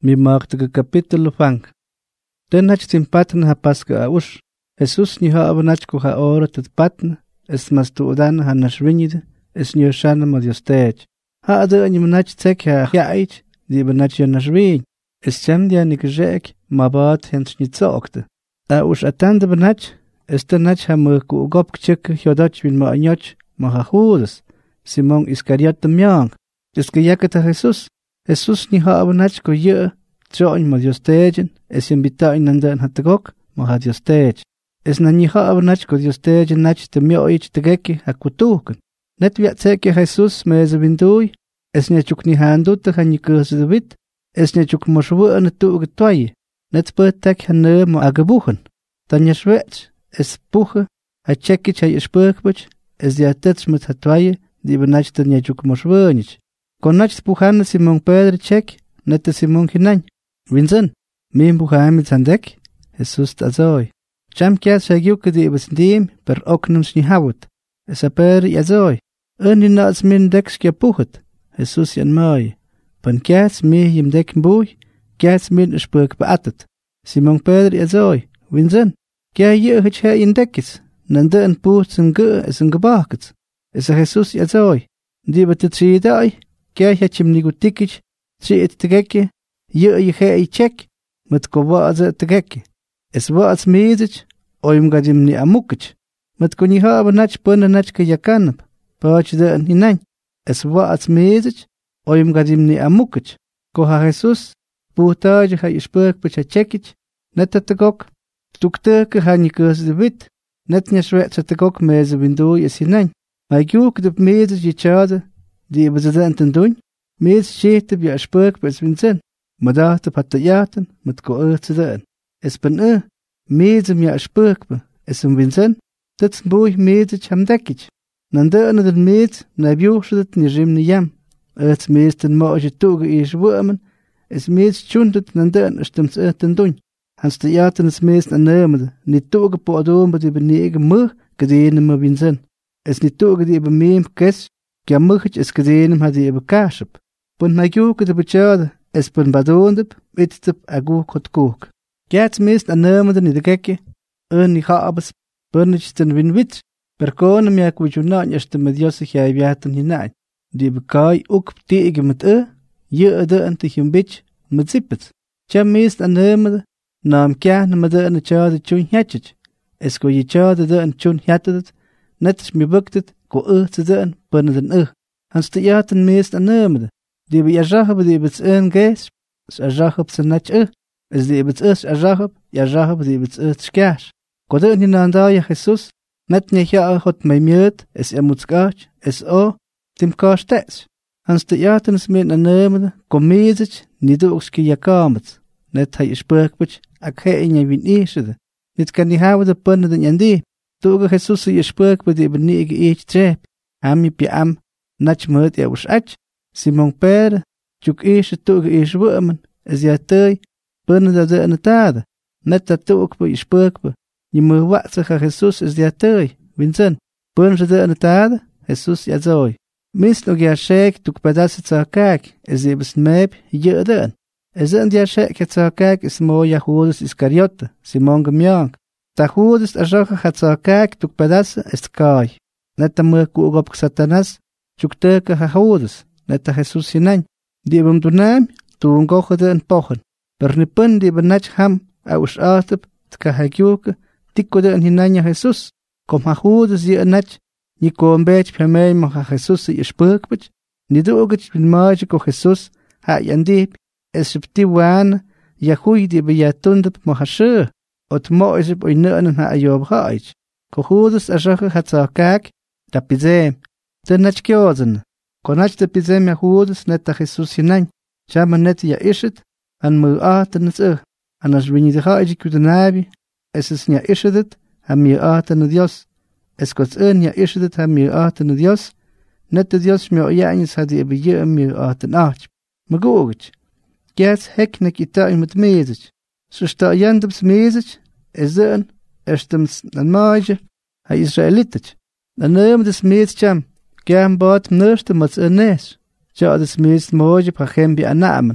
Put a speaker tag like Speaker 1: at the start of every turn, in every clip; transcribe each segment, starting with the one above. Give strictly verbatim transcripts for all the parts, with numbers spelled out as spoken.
Speaker 1: Mi magtaga capítulo fang. Den hach tim patna ha paska aush. Jesus ni ha abanach ko ha ora tat patna. Es mas tu udan ha nashvinid. Es ni oshana ma Dios tej. Ha ada ni manach tek ha yaich. Di banach ya nashvin. Es cham dia ni kjek ma bat hens ni tsokte. A ush atanda banach. Es tanach ha ma ku gop kchek yodach vin ma anyoch ma ha judas. Simon Iscariot myang. Es que yakata Jesus. Jesus ni ha abanach ko ye choin ma Dios tejen es invita in andan hatgok ma ha Dios tej es na ni ha abanach ko Dios tejen nach te myo ich tegeki hakutuken net wi tseke Jesus me ze bindui es ne chuk ni handu te han ni kus de wit es ne chuk moshwu an tu getoy net per tak han ma agabuchen dann je schwetz es buche a cheki chay spurkbuch es ja tet mit hatwaye di benach te ne chuk moshwu nich Konach spuhan Simon Pedro chek, nete Simon hinan. Winzen, min buhan mit sandek, Jesus azoi. Cham kias shagiuk di ibasndim per oknums ni hawut. Es a per yazoi. Erni naats min deks kia puchet. Jesus yan mai. Pan kias mi yim dek mbui, kias min spurk beatet. Simon Pedro yazoi. Winzen, kia ye hich he in dekis. Nande en puht sin ge es en gebakets. Es a Jesus yazoi. Di batet shidai. Kya hachim nigutikich, chi et tegeke, ye ye he chek, met ko waze tegeke. Es waaz mezich, oim gadim ni amukich. Met ko ni ha nach pona nach ke yakanap, pach de an hinan. Es waaz mezich, oim gadim ni amukich. Ko ha Jesus, puhtaj ha ispurk pcha chekich, net tegok, tukte ke ha nikus de wit, net nyashwet tegok meze window is hinan. Ma yuk de mezich ye chade, die bezenten doen, mees shete bi a spurk bes winzen, madate patayaten met ko urteden. Es ben e, meesem ja a spurk be, es um winzen, dat boy meesich ham dekich. Nande an den mees, na biuchdet ni jimni jam. Het meesten moje toge is wormen, es mees chundet nande an stims erten doen. Hans de jaten es mees an nemede, ni toge po adom be die benege mu, gedene me winzen. Es ni toge die be meem kes, Kya muchich es gedenem had die bekashep. Pun na yuke de bechade, es pun badondep, witstep agu kot kook. Kyats mist a nemende ni de gekke, un ni habes, burnich ten win wit, per konem jak wujunan jest de mediosich jai viaten hinein. Die bekai ook tegen met e, je de en tichum bitch, met zippet. Kya mist a nemende, naam kya na de en chade chun hatchich. Es ko je chade de en chun hattet, net is mi buktet, ko e te den, binnen den e. Hans de jaten meest an nemede. Die be jahab die bets een gees, is a jahab se nat e. Is die bets is a jahab, ja jahab die bets e tskaas. Ko de ni nanda ja Jesus, net ne ja hot mei miet, is er moet skaach, is o, tim kaas tes. Hans de jaten is meen an nemede, ko meezich, ni de ookski ja kamet. Net hij spurkbich, ak he in je win eesede. Nit kan ni hawe de binnen den jandi. Toge Jesus je spurk be die benige each trap. Am je pi am, nach moet ja us ach. Simon Pedro, juk eesje toge ees wormen, is ja tei, binnen dat de in het tade. Net dat toge be je spurk be. Je moet watse ga Jesus is ja tei, winzen. Binnen ze de in het tade, Jesus ja zoi. Mis nog ja shek tuk pedasse tsa kak, is je bes meep, je den. Is en ja shek het tsa kak is mo ja Judas Iscariote, Simon gemjank. Ta Judas a jaja hat sa kak tuk pedasse est kai. Neta mu ku gop Satanas, tuk teke ha Judas, neta Jesus hinan. Die bum dunam, tu ngoche de en pochen. Per ni pun die benach ham, aus atep, tka ha gyuke, tikko de en hinanja Jesus. Kom ha Judas je enach, ni ko een beetje per mij mag ha Jesus je spurkbich. Ni de ogech bin maje ko Jesus, ha yandip, es septi wan, ja hui die be ja tundep mag ha she. Ot mo is op een en ha ayob haich. Ko Judas a jaja hat sa kak, da pizem. De nach kyozen. Ko nach de pizem ja Judas net ta Jesus hinan. Chama net ja iset, an mu aten het e. An as wini de haich ku de nabi, es is nia isedet, ha mi aten Dios. Es kots en ja isedet ha mi aten Dios. Net de Dios mi ojanis ha die be je mi aten ach. Ma googich. Gets hek nek ita met mezich. So sta jandums mezich, es een, erstens een maatje, hij Israëlitich. Dan neem de smeetjam, gern baat nurste met een nes. Ja, de smeet maatje pa gembi anamen.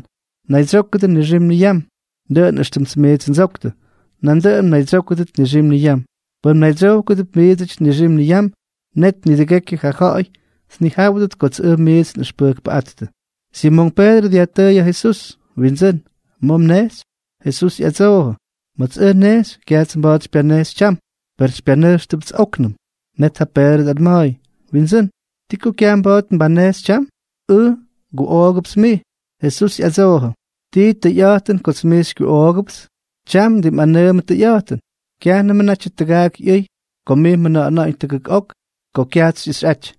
Speaker 1: Naizokta ni rim ni yam, dern ashtem smeets zokta, nandern naizokta ni rim ni yam, bum naizokta meets ni rim ni yam, net ni de gekki hahoi, snihawdet kots er meets na spurk beatte. Simon Pedro diataya Jesus, winzen, mom nes, Jesus yazoho, mats er nes, kiats mbad spianes cham, per spianes tubts oknum, net ha Pedro admai, winzen, tiku kiam bad mbanes cham, u, gu ogups mi, Jesus yazoho, ti te yaten kots mis gu ogups, cham dim anem te yaten, kiana manach tagak yei, komi mana na integak ok, ko kiats is ach.